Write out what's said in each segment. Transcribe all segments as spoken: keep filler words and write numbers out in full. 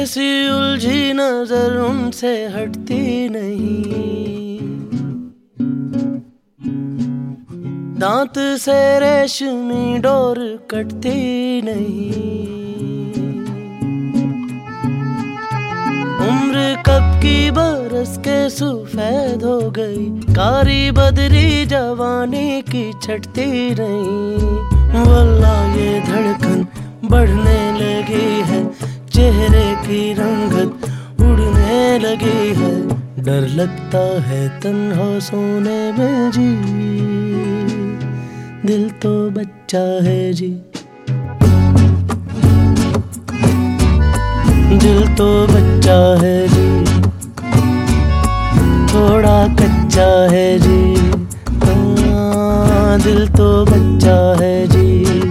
ऐसी उलझी नजर उनसे हटती नहीं, दांत से रेशमी डोर कटती नहीं। उम्र कब की बरस के सफेद हो गई, कारी बदरी जवानी की छटती नहीं। वल्लाह ये धड़कन बढ़ने लगी है, चेहरे की रंगत उड़ने लगी है। डर लगता है तन्हा सोने में जी, दिल तो बच्चा है जी, दिल तो बच्चा है जी, थोड़ा कच्चा है जी। हाँ, दिल तो बच्चा है जी।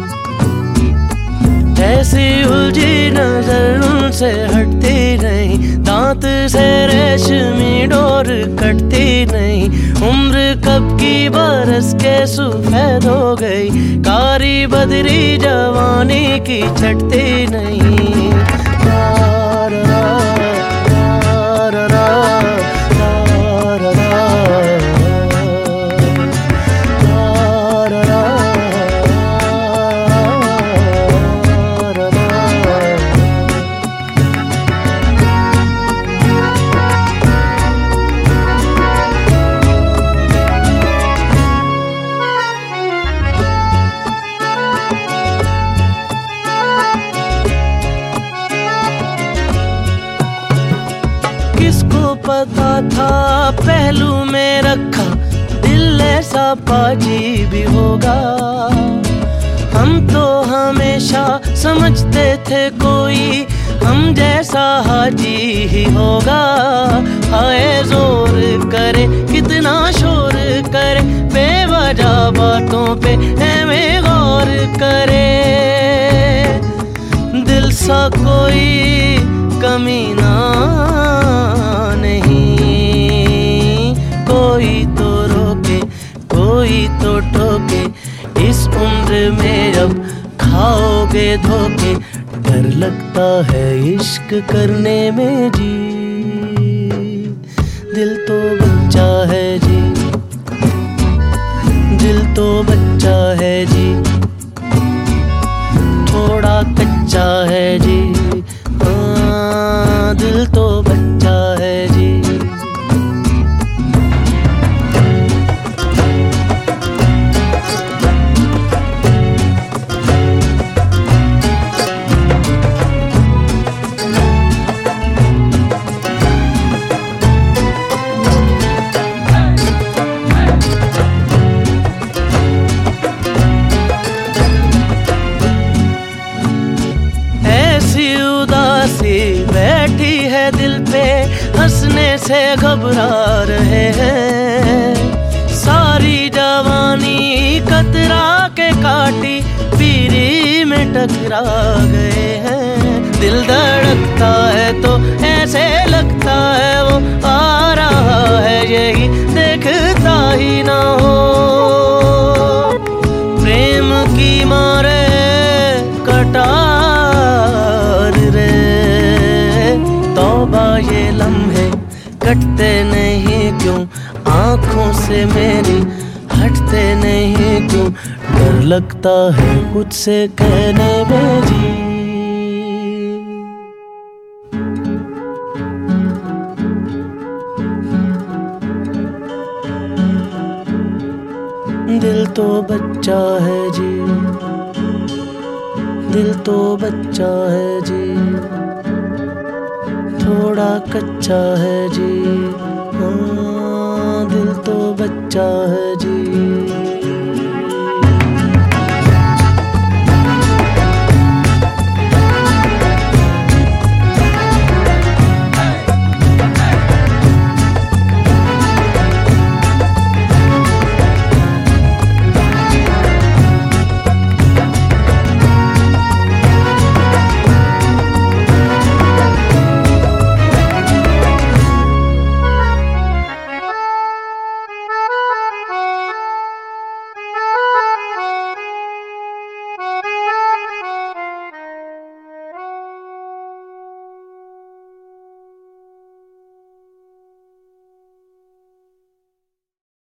ऐसी उलझी नजर उनसे हटती नहीं, दांत से रेशमी डोर कटती नहीं। उम्र कब की बरस के सफेद हो गई, कारी बदरी जवानी की छटती नहीं। किसको पता था पहलू में रखा दिल ऐसा पाजी भी होगा। हम तो हमेशा समझते थे कोई हम जैसा हाजी ही होगा। हाय जोर करे कितना शोर करे, बेवजह बातों पे हमें गौर करे। दिल सा कोई कमीना नहीं, कोई तो रोके कोई तो टोके। इस उम्र में जब खाओगे धोखे, डर लगता है इश्क करने में जी। दिल तो बच्चा है जी, दिल तो बच्चा है जी, थोड़ा कच्चा है जी। हाँ, दिल तो बच्चा है जी। बैठी है दिल पे हंसने से घबरा रहे हैं। सारी जवानी कतरा के काटी पीरी में टकरा गए हैं। दिल धड़कता है तो ऐसे लगता है वो आ रहा है, यही देखता ही ना हो। प्रेम की मारे कटार रे, तौबा ये लम्हे कटते नहीं क्यों, आँखों से मेरी हटते नहीं क्यों। डर लगता है कुछ से कहने में जी। दिल तो बच्चा है जी, दिल तो बच्चा है जी, थोड़ा कच्चा है जी। हाँ, दिल तो बच्चा है जी।